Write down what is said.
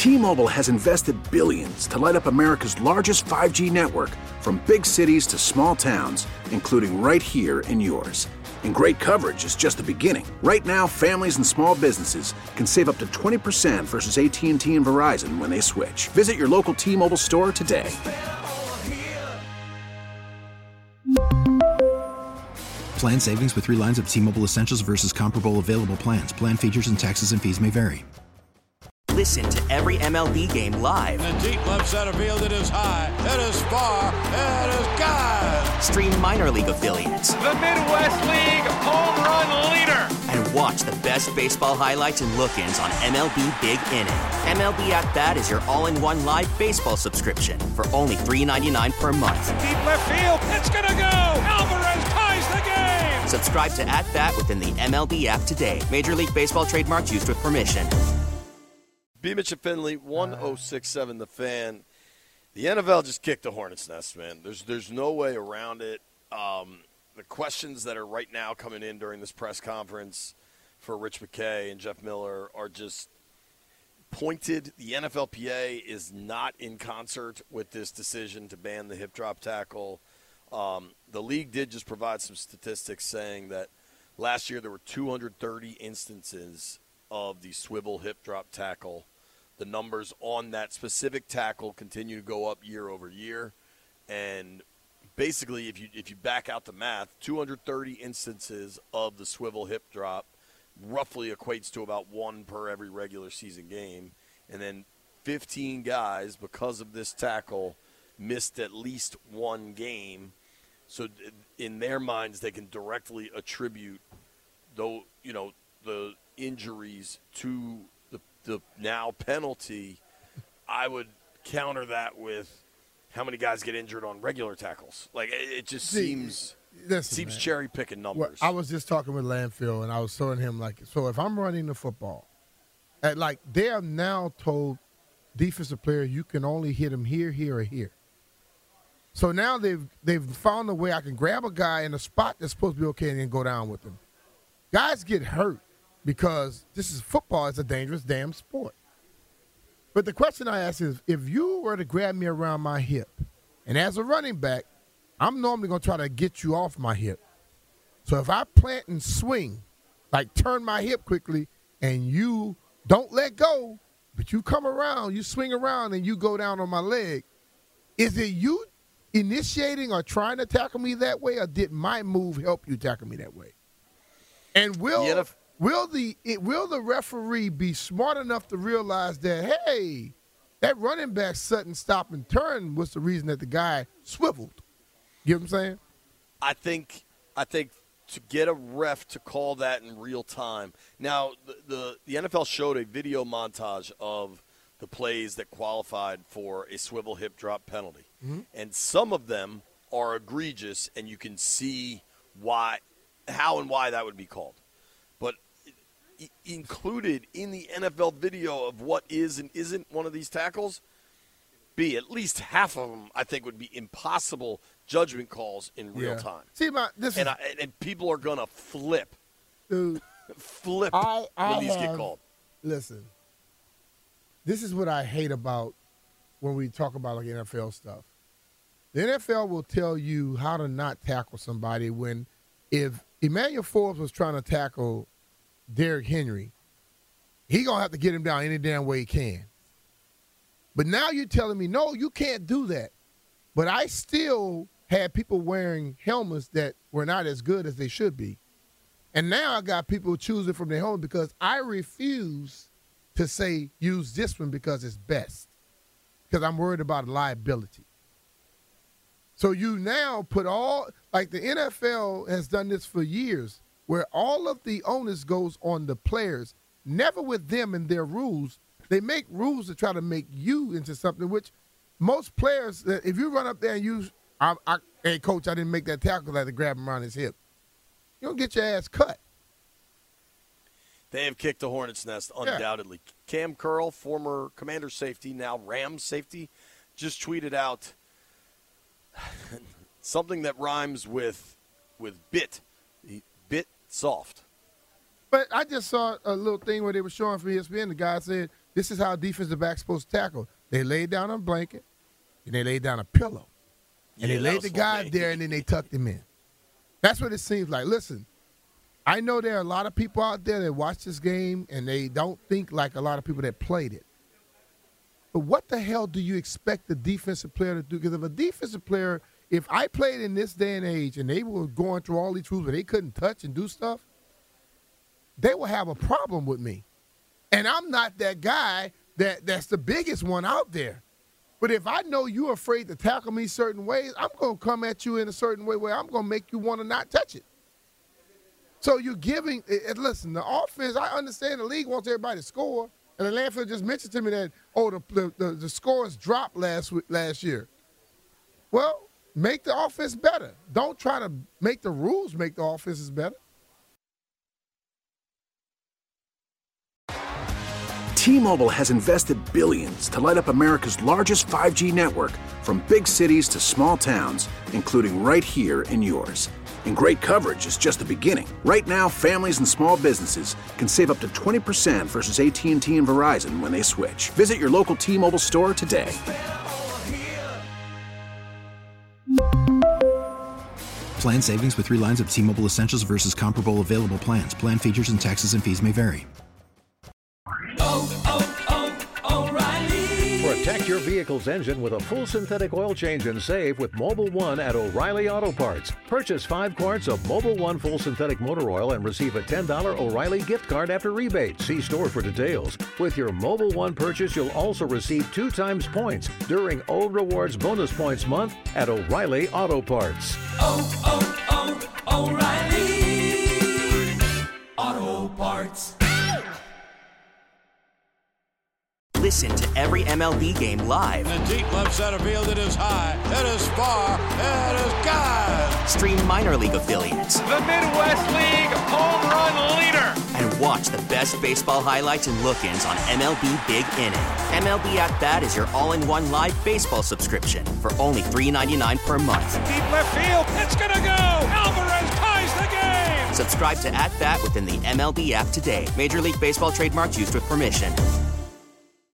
T-Mobile has invested billions to light up America's largest 5G network, from big cities to small towns, including right here in yours. And great coverage is just the beginning. Right now, families and small businesses can save up to 20% versus AT&T and Verizon when they switch. Visit your local T-Mobile store today. Plan savings with 3 lines of T-Mobile Essentials versus comparable available plans. Plan features and taxes and fees may vary. Listen to every MLB game live. In the deep left center field, it is high, it is far, it is gone. Stream minor league affiliates. The Midwest League home run leader. And watch the best baseball highlights and look-ins on MLB Big Inning. MLB At Bat is your all-in-one live baseball subscription for only $3.99 per month. Deep left field, it's gonna go. Alvarez ties the game. Subscribe to At Bat within the MLB app today. Major League Baseball trademarks used with permission. B. Mitch and Finley, 1067 The Fan. The NFL just kicked the hornet's nest, man. There's no way around it. The questions that are right now coming in during this press conference for Rich McKay and Jeff Miller are just pointed. The NFLPA is not in concert with this decision to ban the hip drop tackle. The league did just provide some statistics saying that last year there were 230 instances of the swivel hip drop tackle. The numbers on that specific tackle continue to go up year over year. And basically, if you back out the math, 230 instances of the swivel hip drop roughly equates to about 1 per every regular season game. And then 15 guys, because of this tackle, missed at least 1 game. So in their minds, they can directly attribute the injuries to the now penalty. I would counter that with how many guys get injured on regular tackles. Like, it just seems cherry picking numbers. Well, I was just talking with Landfill, and I was showing him, like, so if I'm running the football, they have now told defensive players you can only hit him here, here, or here. So now they've found a way I can grab a guy in a spot that's supposed to be okay and then go down with him. Guys get hurt because this is football. It's a dangerous damn sport. But the question I ask is, if you were to grab me around my hip, and as a running back, I'm normally going to try to get you off my hip. So if I plant and swing, like turn my hip quickly, and you don't let go, but you come around, you swing around, and you go down on my leg, is it you initiating or trying to tackle me that way, or did my move help you tackle me that way? And will the referee be smart enough to realize that, hey, that running back sudden stop and turn was the reason that the guy swiveled? You know what I'm saying? I think to get a ref to call that in real time. Now, the NFL showed a video montage of the plays that qualified for a swivel hip drop penalty. Mm-hmm. And some of them are egregious, and you can see how and why that would be called. But included in the NFL video of what is and isn't one of these tackles, at least half of them, I think, would be impossible judgment calls in real time. See, and people are going to flip. Dude, flip when these get called. Listen, this is what I hate about when we talk about like NFL stuff. The NFL will tell you how to not tackle somebody when if Emmanuel Forbes was trying to tackle Derrick Henry, he going to have to get him down any damn way he can. But now you're telling me, no, you can't do that. But I still had people wearing helmets that were not as good as they should be. And now I got people choosing from their helmet because I refuse to say use this one because it's best. Because I'm worried about liability. So you now put like the NFL has done this for years, where all of the onus goes on the players, never with them and their rules. They make rules to try to make you into something, which most players, if you run up there and hey, coach, I didn't make that tackle, I had to grab him around his hip. You're going to get your ass cut. They have kicked the hornet's nest, undoubtedly. Yeah. Cam Curl, former Commander safety, now Rams safety, just tweeted out something that rhymes with bit. Bit soft. But I just saw a little thing where they were showing for ESPN. The guy said This is how a defensive back's supposed to tackle. They lay down a blanket, and they lay down a pillow. And they laid the guy there, and then they tucked him in. That's what it seems like. Listen, I know there are a lot of people out there that watch this game, and they don't think like a lot of people that played it. But what the hell do you expect the defensive player to do? Because if a defensive player, if I played in this day and age and they were going through all these rules where they couldn't touch and do stuff, they will have a problem with me. And I'm not that guy that's the biggest one out there. But if I know you're afraid to tackle me certain ways, I'm going to come at you in a certain way where I'm going to make you want to not touch it. So you're giving – listen, the offense, I understand the league wants everybody to score. And the Landfill just mentioned to me that, the scores dropped last year. Well, make the offense better. Don't try to make the rules make the offenses better. T-Mobile has invested billions to light up America's largest 5G network, from big cities to small towns, including right here in yours. And great coverage is just the beginning. Right now, families and small businesses can save up to 20% versus AT&T and Verizon when they switch. Visit your local T-Mobile store today. Plan savings with 3 lines of T-Mobile Essentials versus comparable available plans. Plan features and taxes and fees may vary. Protect your vehicle's engine with a full synthetic oil change and save with Mobil 1 at O'Reilly Auto Parts. Purchase 5 quarts of Mobil 1 full synthetic motor oil and receive a $10 O'Reilly gift card after rebate. See store for details. With your Mobil 1 purchase, you'll also receive 2 times points during O Rewards Bonus Points Month at O'Reilly Auto Parts. O'Reilly Auto Parts. Listen to every MLB game live. In the deep left center field, it is high, it is far, it is gone. Stream minor league affiliates. The Midwest League home run leader. And watch the best baseball highlights and look-ins on MLB Big Inning. MLB At Bat is your all-in-one live baseball subscription for only $3.99 per month. Deep left field, it's gonna go. Alvarez ties the game. Subscribe to At Bat within the MLB app today. Major League Baseball trademarks used with permission.